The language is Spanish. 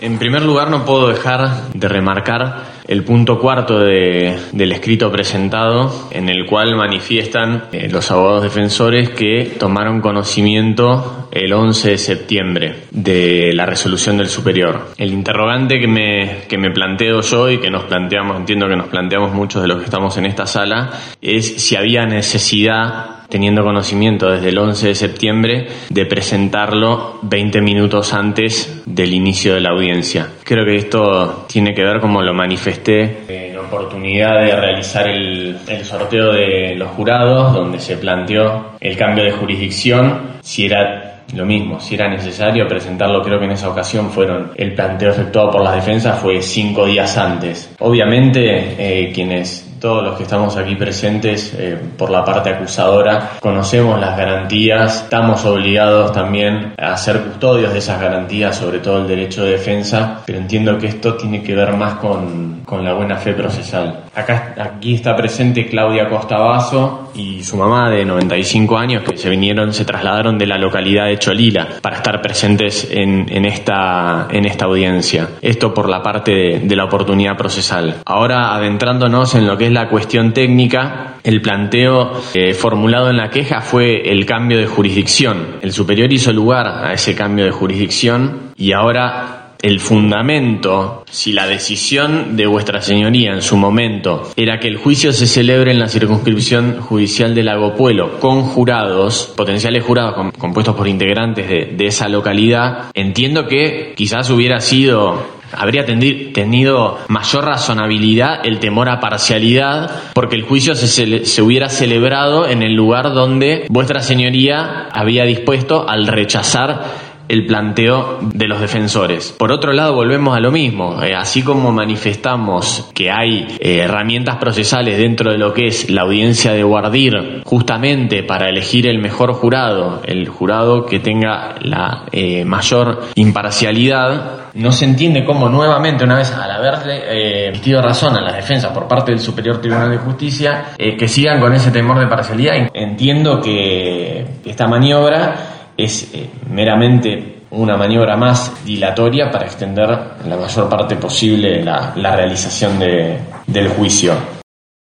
En primer lugar, no puedo dejar de remarcar el punto cuarto del escrito presentado, en el cual manifiestan los abogados defensores que tomaron conocimiento el 11 de septiembre de la resolución del superior. El interrogante que me planteo yo y que nos planteamos, entiendo que nos planteamos muchos de los que estamos en esta sala, es si había necesidad, teniendo conocimiento desde el 11 de septiembre, de presentarlo 20 minutos antes del inicio de la audiencia. Creo que esto tiene que ver, como lo manifesté en oportunidad de realizar el sorteo de los jurados, donde se planteó el cambio de jurisdicción, si era lo mismo, si era necesario presentarlo. Creo que en esa ocasión el planteo efectuado por las defensas fue 5 días antes. Obviamente, todos los que estamos aquí presentes por la parte acusadora conocemos las garantías, estamos obligados también a ser custodios de esas garantías, sobre todo el derecho de defensa, pero entiendo que esto tiene que ver más con la buena fe procesal. Aquí está presente Claudia Costa Basso y su mamá de 95 años, que se trasladaron de la localidad de Cholila para estar presentes en esta audiencia. Esto por la parte de la oportunidad procesal. Ahora, adentrándonos en lo que es la cuestión técnica, el planteo formulado en la queja fue el cambio de jurisdicción. El superior hizo lugar a ese cambio de jurisdicción y ahora el fundamento, si la decisión de vuestra señoría en su momento era que el juicio se celebre en la circunscripción judicial de Lago Puelo con jurados, potenciales jurados compuestos por integrantes de esa localidad, entiendo que quizás habría tenido mayor razonabilidad el temor a parcialidad, porque el juicio se hubiera celebrado en el lugar donde vuestra señoría había dispuesto al rechazar el planteo de los defensores. Por otro lado, volvemos a lo mismo. Así como manifestamos que hay herramientas procesales dentro de lo que es la audiencia de Guardir, justamente para elegir el mejor jurado, el jurado que tenga la mayor imparcialidad, no se entiende cómo nuevamente, una vez al haberle emitido razón a la defensa por parte del Superior Tribunal de Justicia, que sigan con ese temor de parcialidad. Entiendo que esta maniobra es meramente una maniobra más dilatoria para extender la mayor parte posible la realización del juicio.